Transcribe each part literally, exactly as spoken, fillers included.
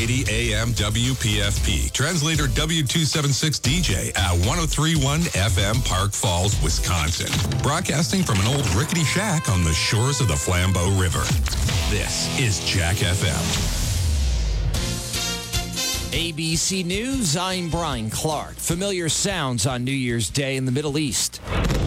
eighty A M W P F P. Translator W two seventy-six D J at one oh three point one F M Park Falls, Wisconsin. Broadcasting from an old rickety shack on the shores of the Flambeau River. This is Jack F M. A B C News, I'm Brian Clark. Familiar sounds on New Year's Day in the Middle East.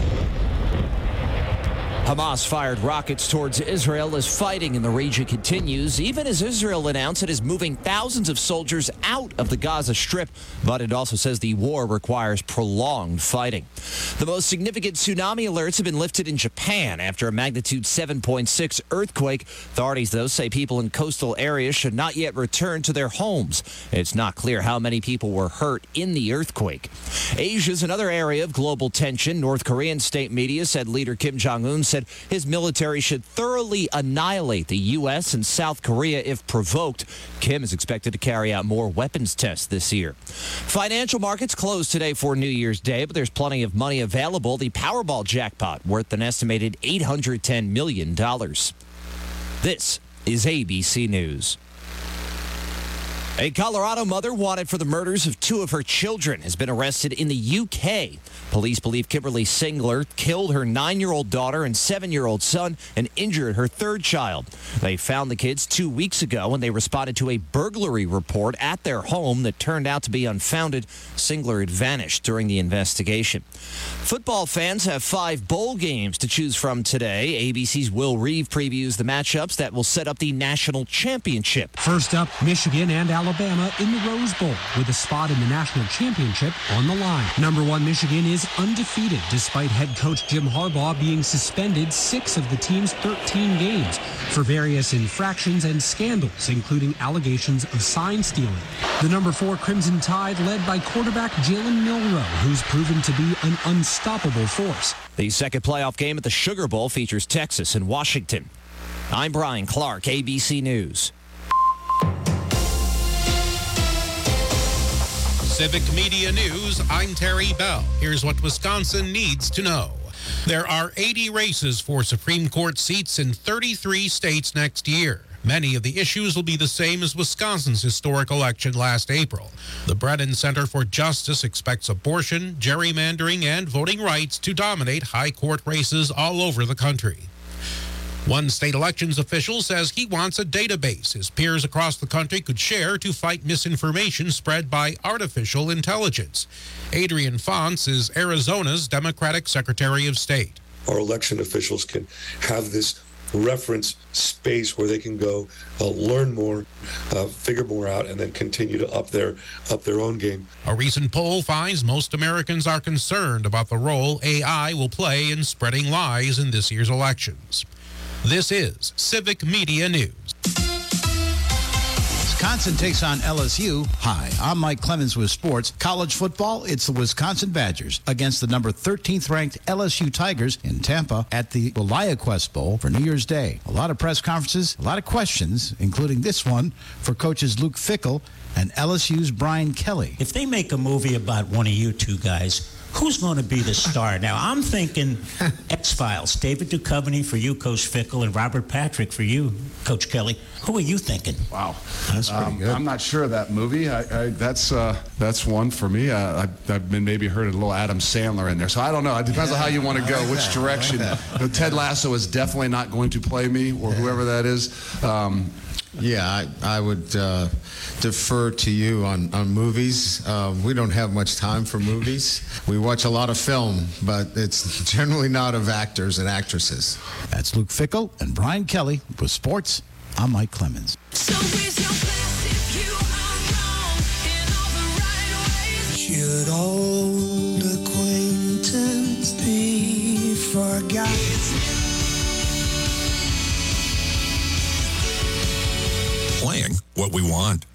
Hamas fired rockets towards Israel as fighting in the region continues, even as Israel announced it is moving thousands of soldiers out of the Gaza Strip. But it also says the war requires prolonged fighting. The most significant tsunami alerts have been lifted in Japan after a magnitude seven point six earthquake. Authorities, though, say people in coastal areas should not yet return to their homes. It's not clear how many people were hurt in the earthquake. Asia's another area of global tension. North Korean state media said leader Kim Jong-un said his military should thoroughly annihilate the U S and South Korea if provoked. Kim is expected to carry out more weapons tests this year. Financial markets closed today for New Year's Day, but there's plenty of money available. The Powerball jackpot worth an estimated eight hundred ten million dollars. This is A B C News. A Colorado mother wanted for the murders of two of her children has been arrested in the U K. Police believe Kimberly Singler killed her nine-year-old daughter and seven-year-old son and injured her third child. They found the kids two weeks ago when they responded to a burglary report at their home that turned out to be unfounded. Singler had vanished during the investigation. Football fans have five bowl games to choose from today. A B C's Will Reeve previews the matchups that will set up the national championship. First up, Michigan and Alabama in the Rose Bowl with a spot in the national championship on the line. Number one, Michigan is undefeated despite head coach Jim Harbaugh being suspended six of the team's thirteen games for various infractions and scandals, including allegations of sign stealing. The number four Crimson Tide led by quarterback Jalen Milroe, who's proven to be an unstoppable force. The second playoff game at the Sugar Bowl features Texas and Washington. I'm Brian Clark, A B C News. Civic Media News, I'm Terry Bell. Here's what Wisconsin needs to know. There are eighty races for Supreme Court seats in thirty-three states next year. Many of the issues will be the same as Wisconsin's historic election last April. The Brennan Center for Justice expects abortion, gerrymandering, and voting rights to dominate high court races all over the country. One state elections official says he wants a database his peers across the country could share to fight misinformation spread by artificial intelligence. Adrian Fonts is Arizona's Democratic Secretary of State. Our election officials can have this reference space where they can go uh, learn more, uh, figure more out, and then continue to up their up their own game. A recent poll finds most Americans are concerned about the role A I will play in spreading lies in this year's elections. This is Civic Media News. Wisconsin takes on L S U. Hi, I'm Mike Clemens with sports. College football, it's the Wisconsin Badgers against the number thirteenth ranked L S U Tigers in Tampa at the WilliaQuest Bowl for New Year's Day. A lot of press conferences, a lot of questions, including this one for coaches Luke Fickell and L S U's Brian Kelly. If they make a movie about one of you two guys, who's going to be the star? Now, I'm thinking X-Files. David Duchovny for you, Coach Fickell, and Robert Patrick for you, Coach Kelly. Who are you thinking? Wow. That's pretty um, good. I'm not sure of that movie. I, I, that's uh, that's one for me. Uh, I, I've been maybe heard a little Adam Sandler in there. So I don't know. It depends yeah, on how you want to go, like which that. direction. Like Ted Lasso is definitely not going to play me, or yeah. whoever that is. Um, Yeah, I, I would uh, defer to you on, on movies. Uh, we don't have much time for movies. We watch a lot of film, but it's generally not of actors and actresses. That's Luke Fickell and Brian Kelly with sports. I'm Mike Clemens. So raise your glass if you are wrong in all the right ways. Should old acquaintance be forgotten? Playing what we want.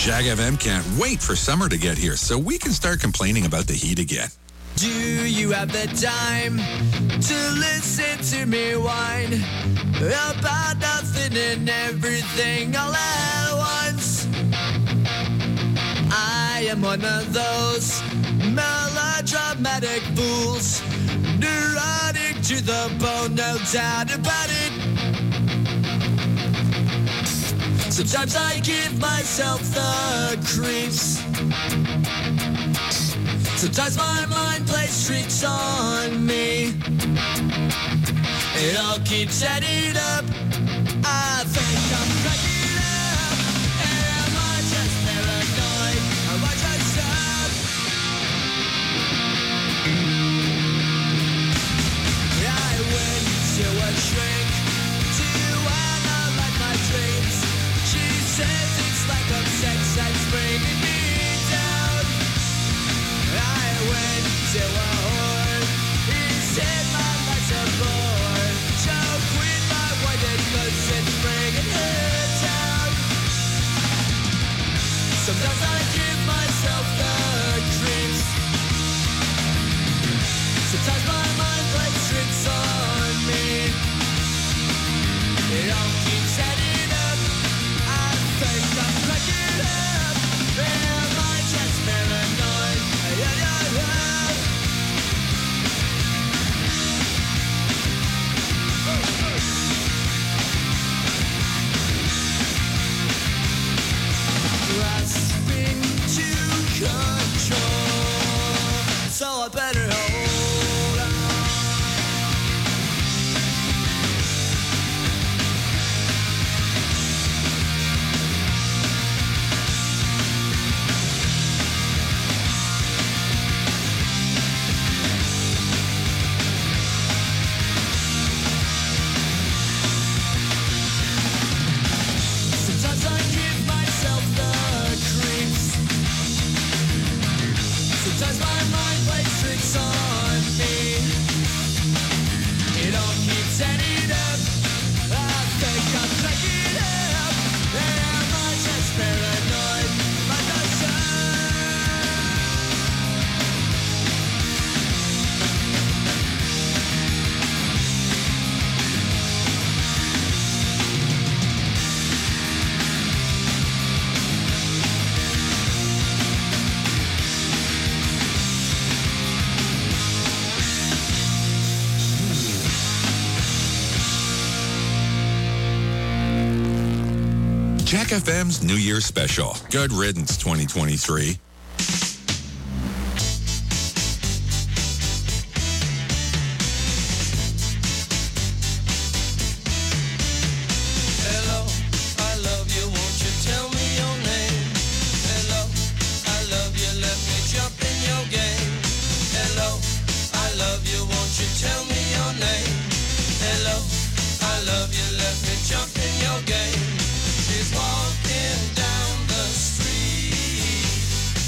Jag F M can't wait for summer to get here so we can start complaining about the heat again. Do you have the time to listen to me whine about nothing and everything all at once? I am one of those melodramatic fools, neurotic to the bone, no doubt about it. Sometimes I give myself the creeps. Sometimes my mind plays tricks on me. It all keeps adding up. I think I'm cracking up. Am I just paranoid? Am I just up? I went to a shrink to analyze my dreams. She says it's like a sex that's bringing me down. I went to a whore. He said my life's a bore. So quit my white cause it's bringing her down. Sometimes I give myself the creeps. Sometimes my mind plays tricks on me. It all keeps adding up. I think I'm cracking up. Am I just paranoid? Yeah, yeah, yeah. Grasping to control, so I better hold on. Sometimes I give myself the creeps. Sometimes my mind plays tricks on me. It all keeps adding up. I think I'm cracking up. Am I just paranoid? Am I just up? Jag F M's New Year's Special. Good riddance twenty twenty-three. Hello, I love you, won't you tell me your name? Hello, I love you, let me jump in your game. Hello, I love you, won't you tell me your name? Hello, I love you, let me jump in your game. She's walking down the street.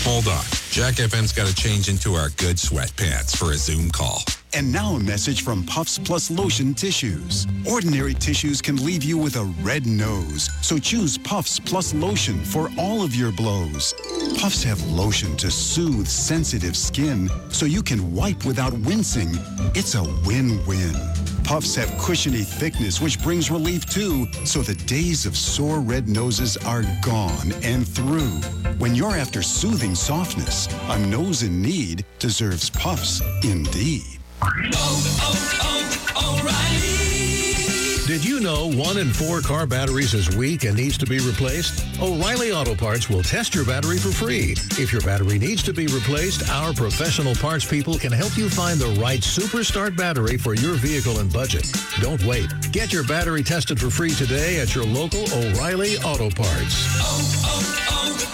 Hold on. Jack F M's got to change into our good sweatpants for a Zoom call. And now a message from Puffs Plus Lotion Tissues. Ordinary tissues can leave you with a red nose, so choose Puffs Plus Lotion for all of your blows. Puffs have lotion to soothe sensitive skin, so you can wipe without wincing. It's a win-win. Puffs have cushiony thickness, which brings relief too, so the days of sore red noses are gone and through. When you're after soothing softness, a nose in need deserves Puffs indeed. Oh, oh, oh, O'Reilly. Did you know one in four car batteries is weak and needs to be replaced? O'Reilly Auto Parts will test your battery for free. If your battery needs to be replaced, our professional parts people can help you find the right Superstart battery for your vehicle and budget. Don't wait. Get your battery tested for free today at your local O'Reilly Auto Parts. Oh,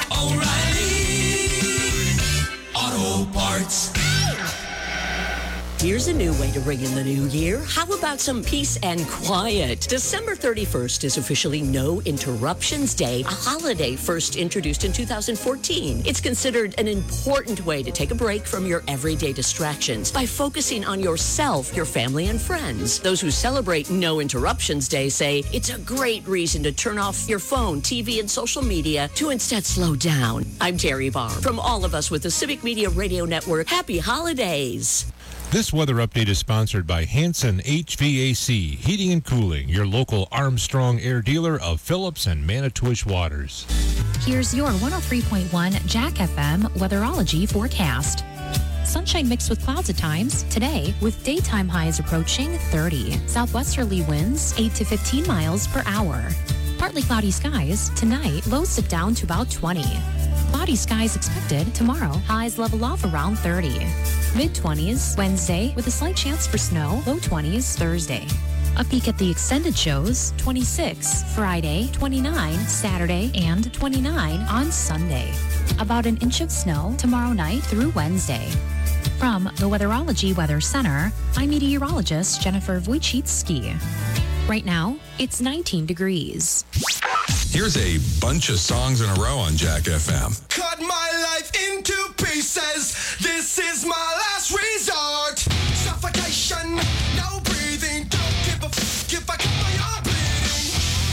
oh, oh, O'Reilly Auto Parts. Here's a new way to ring in the new year. How about some peace and quiet? December thirty-first is officially No Interruptions Day, a holiday first introduced in two thousand fourteen. It's considered an important way to take a break from your everyday distractions by focusing on yourself, your family, and friends. Those who celebrate No Interruptions Day say it's a great reason to turn off your phone, T V, and social media to instead slow down. I'm Terry Barr. From all of us with the Civic Media Radio Network, happy holidays. This weather update is sponsored by Hanson H V A C, Heating and Cooling, your local Armstrong Air dealer of Phillips and Manitowish Waters. Here's your one oh three point one Jack F M weatherology forecast. Sunshine mixed with clouds at times today, with daytime highs approaching thirty. Southwesterly winds eight to fifteen miles per hour. Partly cloudy skies tonight, lows dip down to about twenty. Cloudy skies expected tomorrow, highs level off around thirty. mid-twenties Wednesday with a slight chance for snow, low twenties Thursday. A peek at the extended shows, twenty-six Friday, twenty-nine Saturday, and twenty-nine on Sunday. About an inch of snow tomorrow night through Wednesday. From the Weatherology Weather Center, I'm meteorologist Jennifer Wojcicki. Right now, it's nineteen degrees. Here's a bunch of songs in a row on Jack F M. Cut my life into pieces. This is my last resort. Suffocation, no breathing. Don't give a f if I cut my arm bleeding.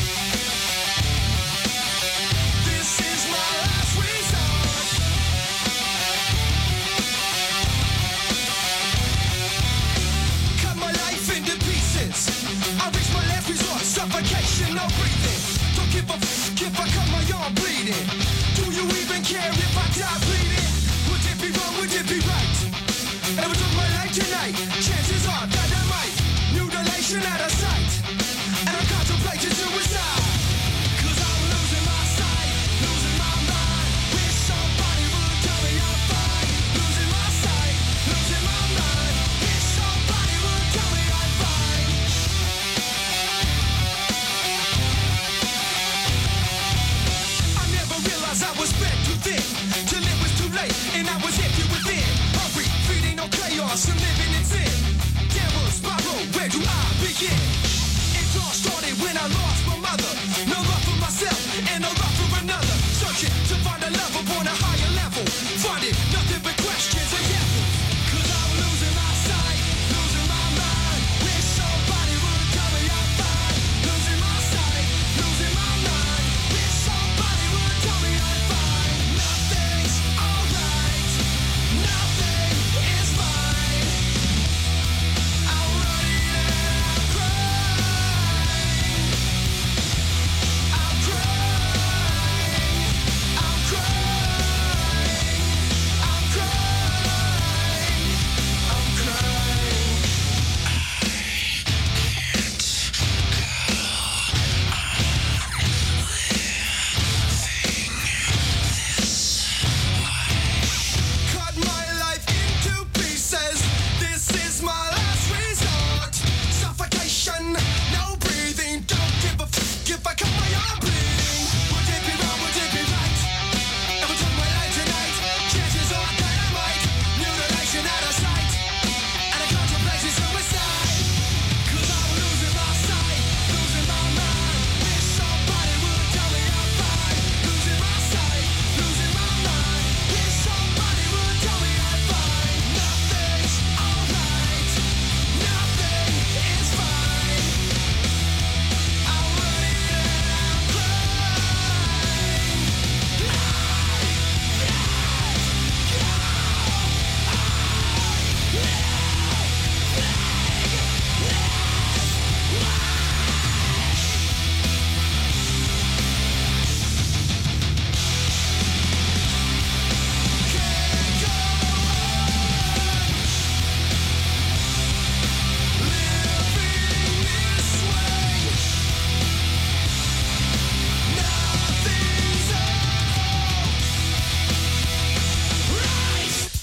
This is my last resort. Cut my life into pieces. I reach my last resort. Suffocation, no breathing. Don't give a f if I cut my arm bleeding. Do you even care if I die bleeding? Would it be wrong? Would it be right? Ever took my life tonight? Chances are that I might. Mutilation out of sight. And I contemplate suicide. Cause I'm losing my sight. Losing my mind. Wish somebody would tell me I'm fine. Losing my sight. Losing my mind. Wish somebody would tell me I'm fine. I never realized I was spread too thin. Till it was too late and I was empty within. Hungry, feeding on chaos and living in sin.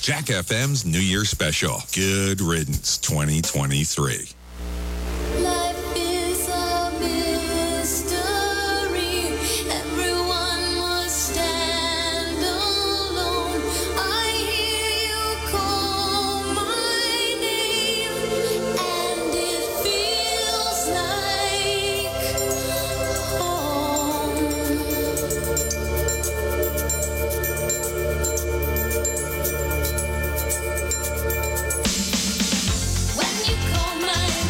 Jack F M's New Year Special. Good Riddance twenty twenty-three. Life is a mystery. Everyone must stand alone. I hear you call my name, and it feels like home. When you call my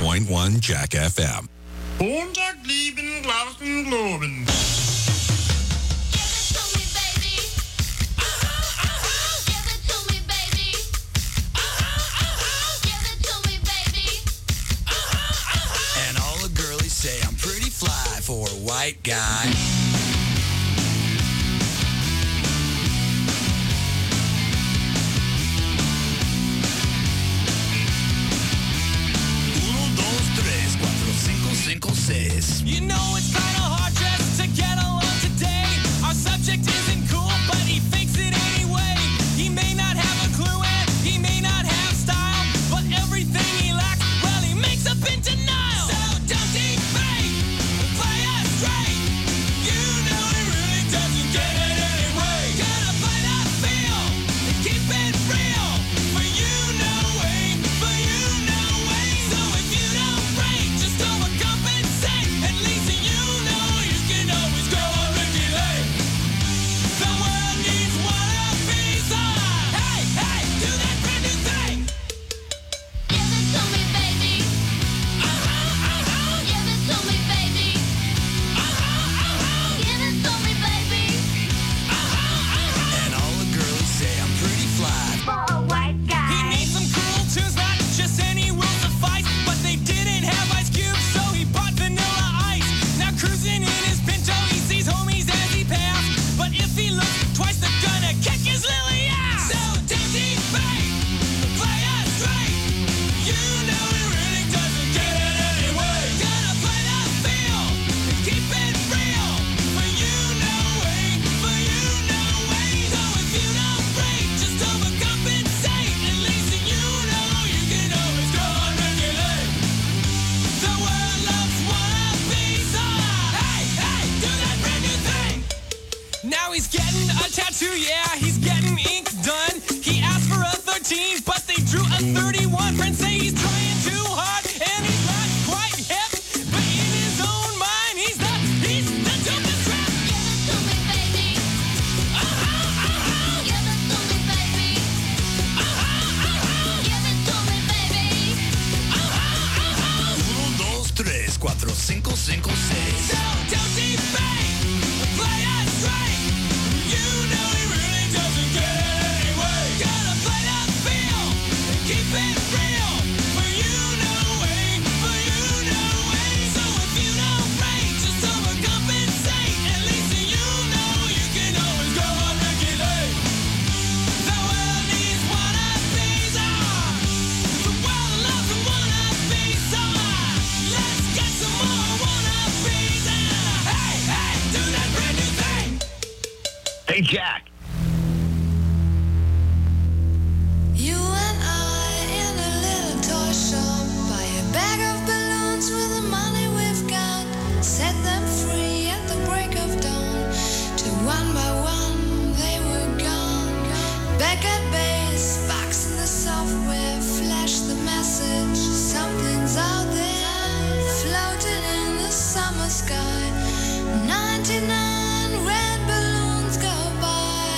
point one Jack F M. Montag, lieben, glauben, globen. And all the girlies say I'm pretty fly for a white guy. You know it's kind of hard just to get along today. Our subject isn't cool, but he fakes it anyway. He may not have a clue and he may not have style, but everything he lacks, well, he makes up in denial. So don't defame, play us straight. You know he really doesn't get it anyway. Gotta play that feel and keep it real. For you know way, for you know way. So if you don't break, just overcompensate. At least you know you can always go on Ricky Lake. The world needs one of these. Hey, hey, do that brand new thing. Give it to me, baby. Uh-huh, uh-huh. Give it to me, baby. Uh-huh, uh-huh. Give it to me, baby. Uh-huh, uh-huh. And all the girlies say I'm pretty fly For a white guy. He needs some cool tunes, not just any will suffice. But they didn't have Ice Cube, so he bought Vanilla Ice. Now cruising in his Pinto, he sees homies as he passed. But if he looks twice, they're gonna kick his lily ass. So don't defame, play us straight. You know he really doesn't get it anyway. Gotta play that feel and keep it real. For you know way, for you know way. So if you don't break, just overcompensate. At least you know you can always go on Ricky Lake. The world loves one of these. Hey, hey, do that brand new thing. Now he's getting a tattoo, yeah, he's getting ink done. He asked for a thirteen, but they drew a thirty-one. Friends say he's trying too hard, and he's not quite hip. But in his own mind, he's the, he's the dopest rap. Give it to me, baby. Uh-huh, uh-huh. Give it to me, baby. Uh-huh, uh-huh. Give it to me, baby. Uh-huh, uh-huh. Uno, dos, tres, cuatro, cinco, cinco, seis. So don't defame, play us straight. You know he really doesn't get it anyway. Gotta play that feel and keep it real. For you know way, for you know way. So if you don't break, just overcompensate. At least you know you can always go on Ricky Lake. The world needs one of these. Ah, the world loves one of these. Ah, let's get some more one of these. Ah, hey, hey, do that brand new thing. Hey, Jack. You and I in a little toy shop, buy a bag of balloons with the money we've got, set them free at the break of dawn. Till one by one they were gone. Back at base, box in the software, flash the message. Something's out there, floating in the summer sky. ninety-nine red balloons go by.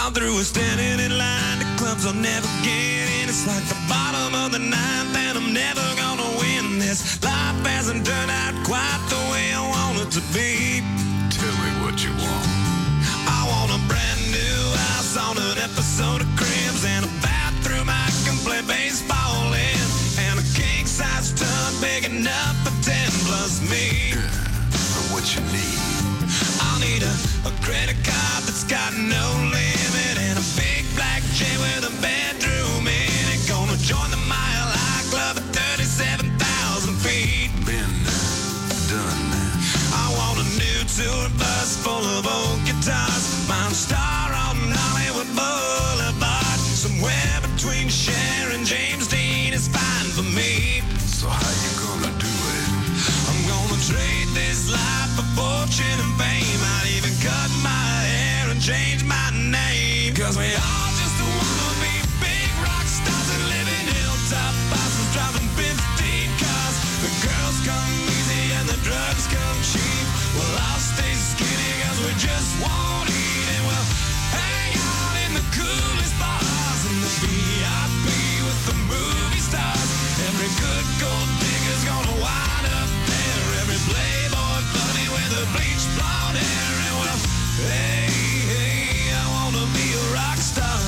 While through we're standing in line to clubs I'll never get in. It's like the bottom of the ninth and I'm never gonna win this. Life hasn't turned out quite the way I want it to be. Tell me what you want. I want a brand new house on an episode of Cribs and a bathroom I can play baseball in, and a king-size tub big enough for ten plus me. What you need? I'll need a, a credit card that's got no limit and a big black jet with a bedroom in it. Gonna join the Mile High Club at thirty-seven thousand feet. Been done. I want a new tour bus full of old guitars. Mine star on Hollywood Boulevard. Somewhere between Cher and James Dean is fine for me. So how you gonna do it? I'm gonna trade this life for fortune and fame. I'd even cut my hair and change my name. Cause we all just wanna be big rock stars and live in hilltop bosses driving fifteen cars. The girls come easy and the drugs come cheap. Well, I'll stay skinny cause we just won't eat. And we'll hang out in the coolest bars in the V I P with the movie stars. Every good gold digger's gonna wind up there. Every playboy bunny with a bleached blonde hair. And well, hey, hey, I wanna be a rock star.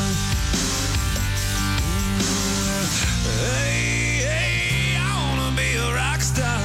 Hey, hey, I wanna be a rock star.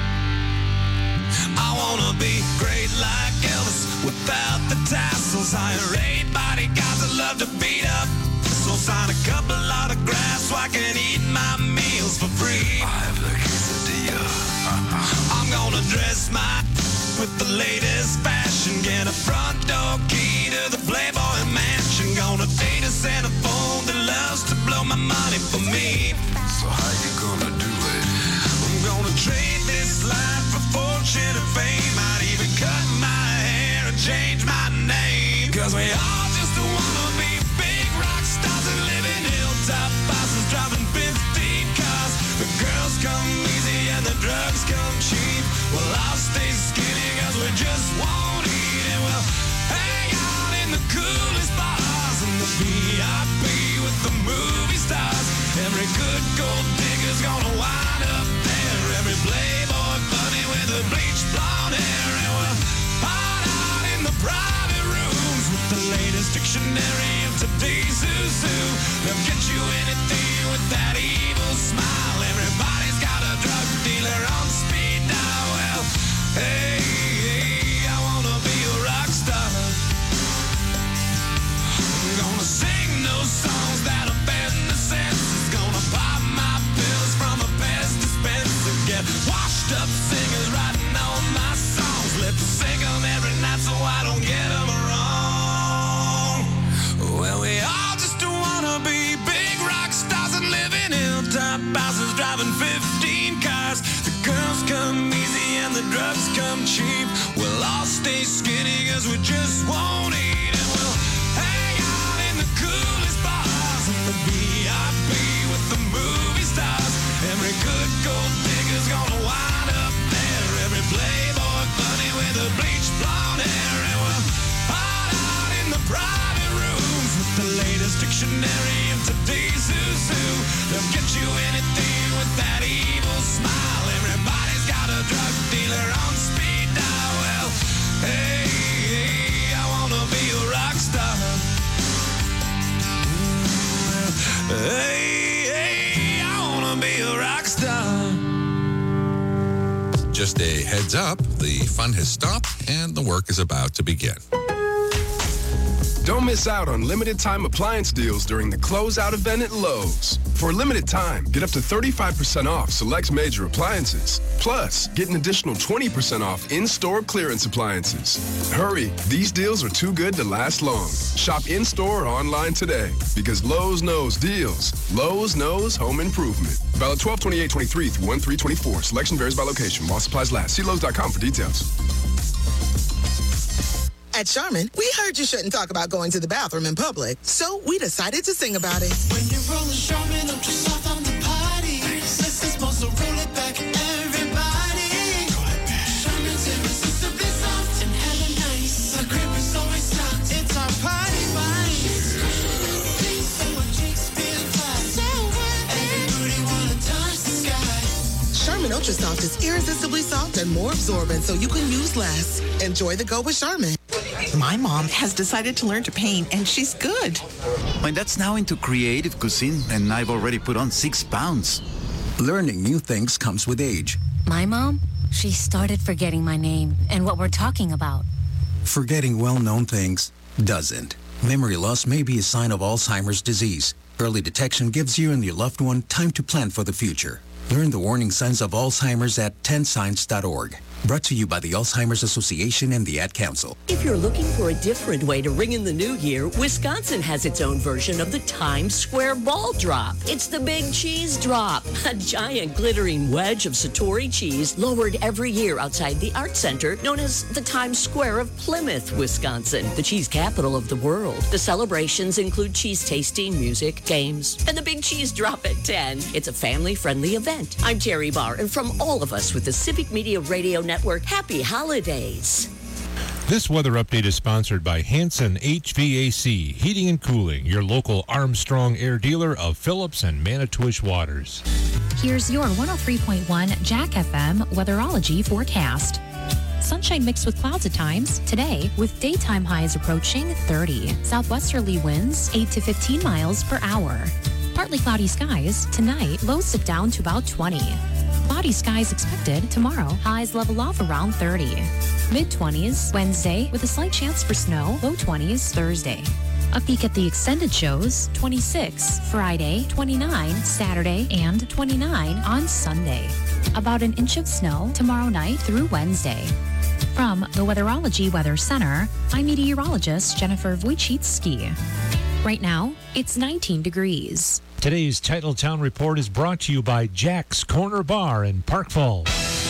I wanna be great like Elvis without the tassels. Hire eight bodyguards that love to beat up. So sign a couple autographs so I can eat my meals for free. I have the quesadilla. I'm gonna dress my with the latest fashion. Get a front door key to the Playboy Mansion. Gonna date a centerfold that loves to blow my money for me. So how you gonna do it? I'm gonna trade this life for fortune and fame. I'd even cut my hair and change my name. Cause we all just wanna be big rock stars and live in hilltop bosses driving fifteen cars. The girls come easy and the drugs come cheap. Well, I'll stay skinny cause we just won't eat. And we'll hang out in the coolest bars in the V I P with the movie stars. Every good gold digger's gonna wind up there. Every playboy bunny with a bleached blonde hair. And we'll hide out in the private rooms with the latest dictionary of today's zoo. They'll get you anything with that evil smile. Everybody's got a drug dealer on speed dial. Well, hey, hey, I wanna be a rock star. I'm gonna sing those songs that offend the senses. Gonna pop my pills from a Pez dispenser. Get washed up singers writing all my songs. Lip sync them every night so I don't get them wrong. Well, we all just wanna be big rock stars and live in hilltop houses driving fifteen cars. The girls come easy and the drugs come cheap. We'll all stay skinny cause we just won't eat. And we'll hang out in the coolest bars in the V I P with the movie stars. Every good gold digger's gonna wind up there. Every playboy bunny with a bleached blonde hair. And we'll hide out in the private rooms with the latest dictionary of today's zoo. They'll get you anything with that evil smile. Everybody's got a drug dealer on speed dial. Well, hey, hey, I wanna be a rock star. Hey, hey, I wanna be a rock star. Just a heads up, the fun has stopped and the work is about to begin. Don't miss out on limited time appliance deals during the closeout event at Lowe's. For a limited time, get up to thirty-five percent off select major appliances. Plus, get an additional twenty percent off in-store clearance appliances. Hurry, these deals are too good to last long. Shop in-store or online today because Lowe's knows deals. Lowe's knows home improvement. Valid twelve twenty-eight twenty-three through one three twenty-four. Selection varies by location. While supplies last. See Lowe's dot com for details. At Charmin, we heard you shouldn't talk about going to the bathroom in public, so we decided to sing about it. When you're rolling Charmin up to soft on the party, this is supposed to roll it back, everybody. Roll it back. Charmin's irresistibly soft and hella nice. The grip is always soft. It's our party vibe. Ultra Soft is irresistibly soft and more absorbent so you can use less. Enjoy the go with Charmin. My mom has decided to learn to paint, and she's good. My dad's now into creative cuisine, and I've already put on six pounds. Learning new things comes with age. My mom, she started forgetting my name and what we're talking about. Forgetting well-known things doesn't. Memory loss may be a sign of Alzheimer's disease. Early detection gives you and your loved one time to plan for the future. Learn the warning signs of Alzheimer's at ten signs dot org. Brought to you by the Alzheimer's Association and the Ad Council. If you're looking for a different way to ring in the new year, Wisconsin has its own version of the Times Square Ball Drop. It's the Big Cheese Drop, a giant glittering wedge of Satori cheese lowered every year outside the Art Center, known as the Times Square of Plymouth, Wisconsin, the cheese capital of the world. The celebrations include cheese tasting, music, games, and the Big Cheese Drop at ten. It's a family-friendly event. I'm Terry Barr, and from all of us with the Civic Media Radio Network, happy holidays. This weather update is sponsored by Hanson H V A C, Heating and Cooling, your local Armstrong Air dealer of Phillips and Manitowish Waters. Here's your one oh three point one Jack F M weatherology forecast. Sunshine mixed with clouds at times today, with daytime highs approaching thirty. Southwesterly winds eight to fifteen miles per hour. Partly cloudy skies tonight, lows dip down to about twenty. Cloudy skies expected tomorrow, highs level off around thirty. mid-twenties Wednesday with a slight chance for snow, low twenties Thursday. A peek at the extended shows, twenty-six Friday, twenty-nine Saturday, and twenty-nine on Sunday. About an inch of snow tomorrow night through Wednesday. From the Weatherology Weather Center, I'm meteorologist Jennifer Wojcicki. Right now, it's nineteen degrees. Today's Titletown Report is brought to you by Jack's Corner Bar in Park Falls.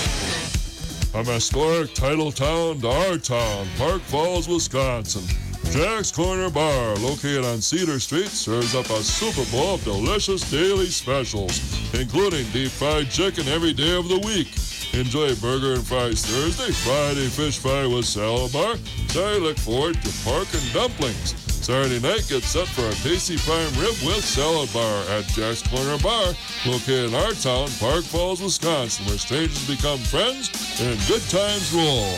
From historic Titletown to our town, Park Falls, Wisconsin. Jack's Corner Bar, located on Cedar Street, serves up a Super Bowl of delicious daily specials, including deep fried chicken every day of the week. Enjoy burger and fries Thursday, Friday fish fry with salad bar. Saturday, look forward to pork and dumplings. Saturday night, get set for a tasty prime rib with salad bar at Jack's Corner Bar, located in our town, Park Falls, Wisconsin, where strangers become friends and good times roll.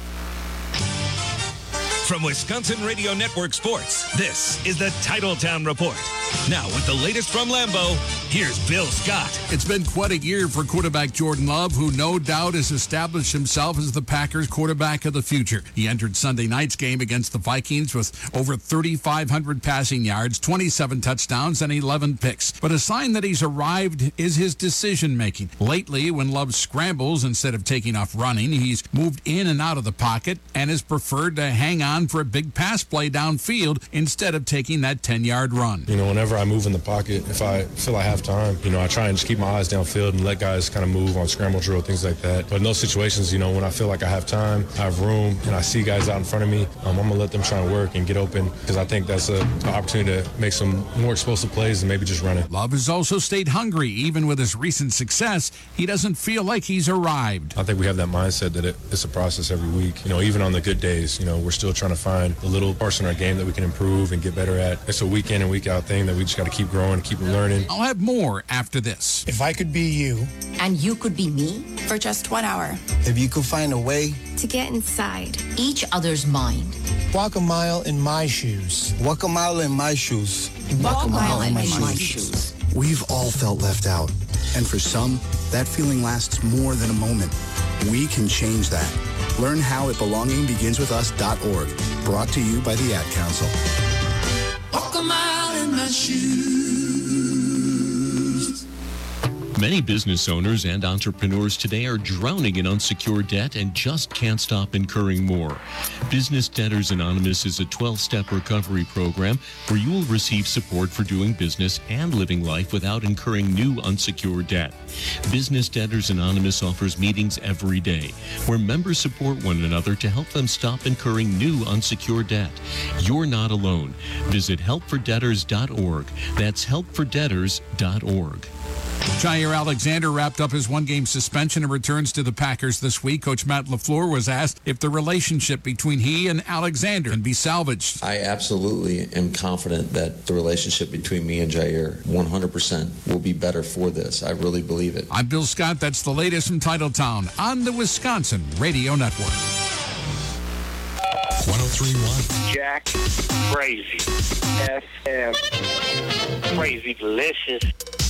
From Wisconsin Radio Network Sports, this is the Titletown Report. Now, with the latest from Lambeau, here's Bill Scott. It's been quite a year for quarterback Jordan Love, who no doubt has established himself as the Packers' quarterback of the future. He entered Sunday night's game against the Vikings with over thirty-five hundred passing yards, twenty-seven touchdowns, and eleven picks. But a sign that he's arrived is his decision-making. Lately, when Love scrambles instead of taking off running, he's moved in and out of the pocket and has preferred to hang on for a big pass play downfield instead of taking that ten-yard run. You know, whenever I move in the pocket, if I feel I have time, you know, I try and just keep my eyes downfield and let guys kind of move on scramble drill, things like that. But in those situations, you know, when I feel like I have time, I have room, and I see guys out in front of me, um, I'm going to let them try and work and get open, because I think that's a, an opportunity to make some more explosive plays than maybe just running. Love has also stayed hungry. Even with his recent success, he doesn't feel like he's arrived. I think we have that mindset that it, it's a process every week. You know, even on the good days, you know, we're still trying to find the little parts in our game that we can improve and get better at. It's a week in and week out thing that we just got to keep growing, keep learning. I'll have more after this. If I could be you. And you could be me. For just one hour. If you could find a way. To get inside each other's mind. Walk a mile in my shoes. Walk a mile in my shoes. Walk, Walk a mile, mile in my, my, my shoes. shoes. We've all felt left out. And for some, that feeling lasts more than a moment. We can change that. Learn how at belonging begins with us dot org. Brought to you by the Ad Council. Walk a mile in my shoes. Many business owners and entrepreneurs today are drowning in unsecured debt and just can't stop incurring more. Business Debtors Anonymous is a twelve-step recovery program where you will receive support for doing business and living life without incurring new unsecured debt. Business Debtors Anonymous offers meetings every day where members support one another to help them stop incurring new unsecured debt. You're not alone. Visit help for debtors dot org. That's help for debtors dot org. Jair Alexander wrapped up his one-game suspension and returns to the Packers this week. Coach Matt LaFleur was asked if the relationship between he and Alexander can be salvaged. I absolutely am confident that the relationship between me and Jair one hundred percent will be better for this. I really believe it. I'm Bill Scott. That's the latest from Titletown on the Wisconsin Radio Network. one oh three point one. Jack, crazy. F M, crazy delicious.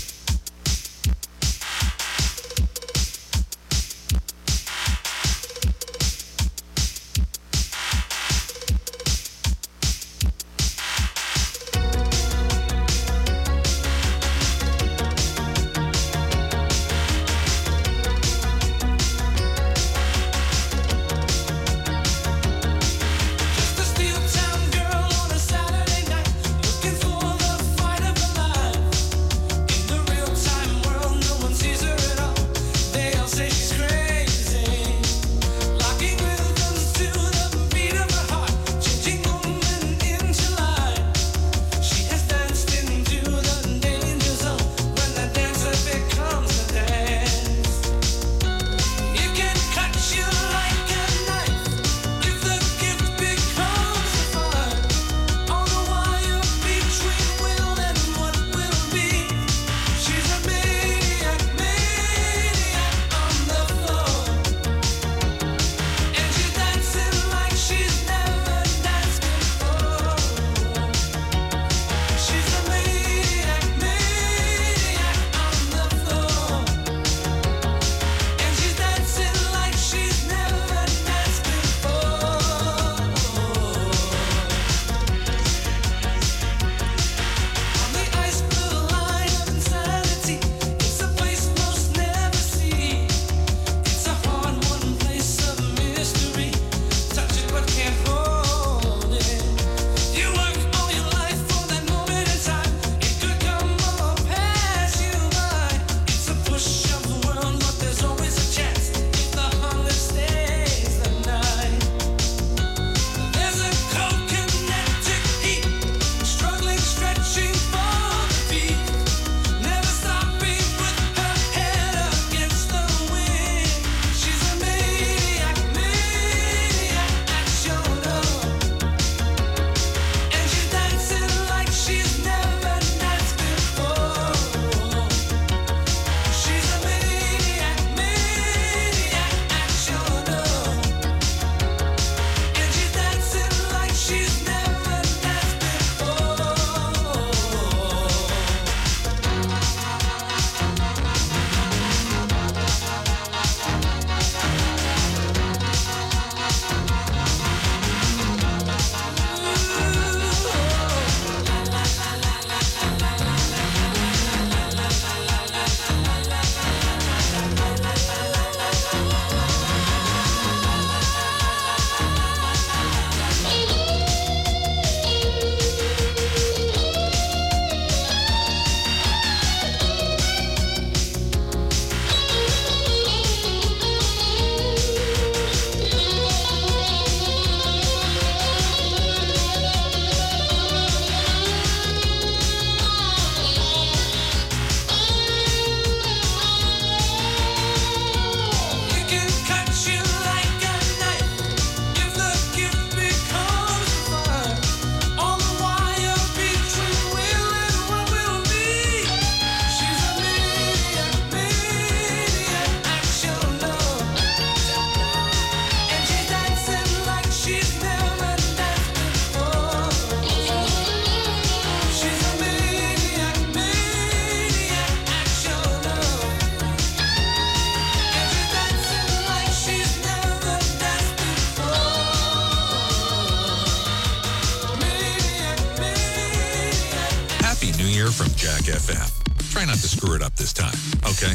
From Jack F M. Try not to screw it up this time, okay?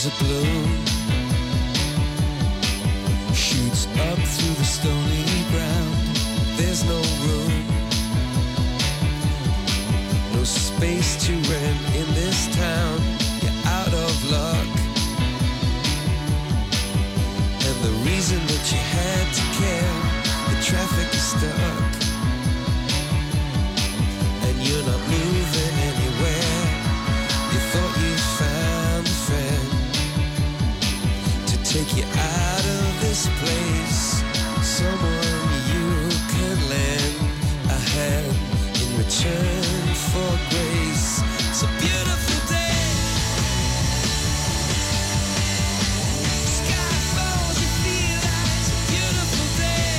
to bloom. Shoots up through the stony ground. There's no room, no space to rent in this town. You're out of luck, and the reason that you had to care, the traffic is stuck, and you're not moving anywhere. You thought you found a friend to take you out of this place, someone you can lend a hand in return for grace. It's a beautiful day. Sky falls, you feel like it's a beautiful day.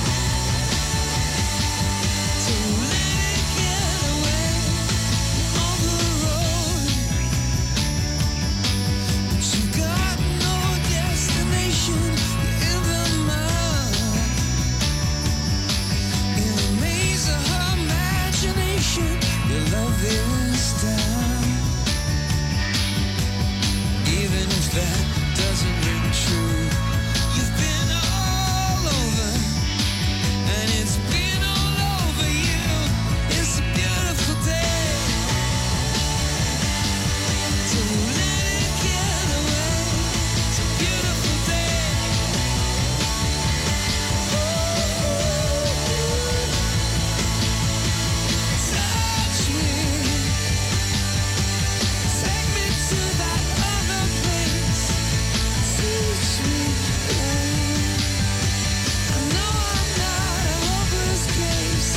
So let it get away on the road. But you got no destination. You're in the mud, in a maze of her imagination. Your love is down. Even if that doesn't ring true, you've been all over, and it's been all over you. It's a beautiful day. So let it get away. It's a beautiful day. Touch me, take me to that other place. Teach me, I know I'm not a hopeless case.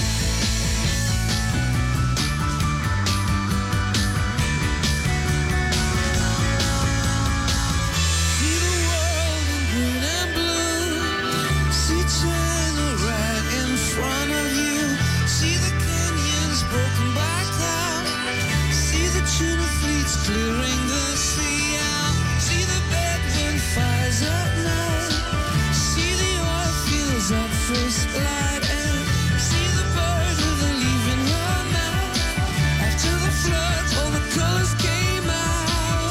See the world in green and blue. See China right in front of you. See the canyons broken by cloud. See the tuna fleets clearing the sea out. See the bedroom fires at night. See the oil fields at first light. And see the bird with a leaf in her mouth. After the flood, all the colors came out.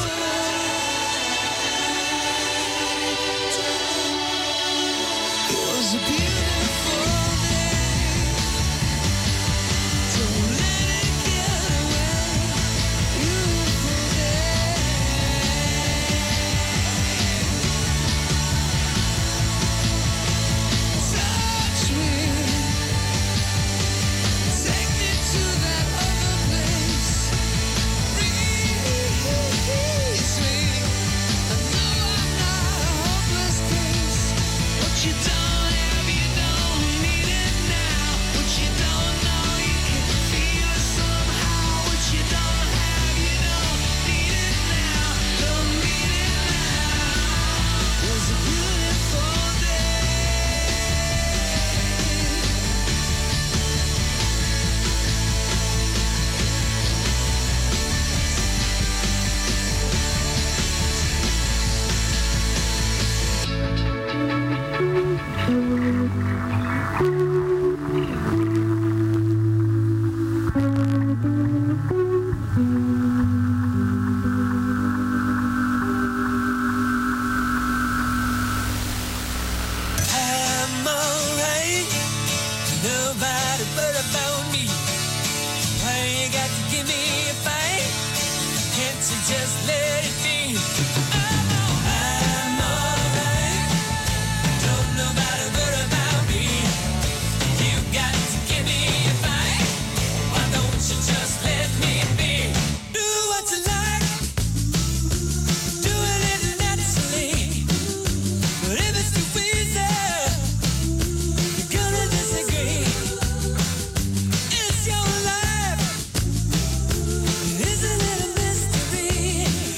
It was a beautiful day. Don't let it get away. Beautiful day. Touch me, take me to that other place. Release me. I know I'm not a hopeless case. What you don't have, you don't need it now. What you don't know, you can feel it somehow. What you don't have, you don't need it now. Don't need it now. It was a beautiful day. I'm alright. Nobody but about me. Why you got to give me a fight? Can't you just let it be?